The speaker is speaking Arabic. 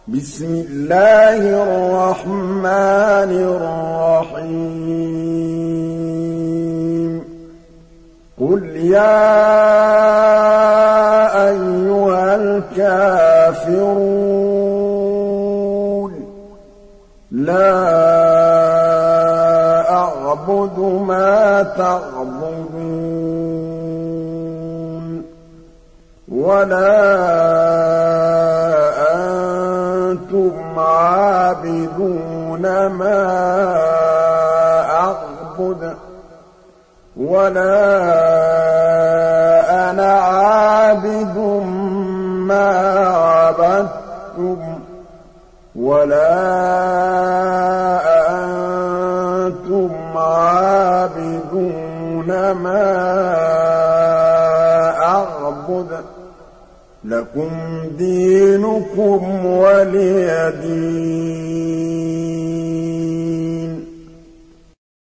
بسم الله الرحمن الرحيم قل يا أيها الكافرون لا أعبد ما تعبدون ولا أنتم عابدون ما أعبد ولا أنا عابد ما عبدتم ولا أنتم عابدون ما أعبد لكم دينكم ولي دين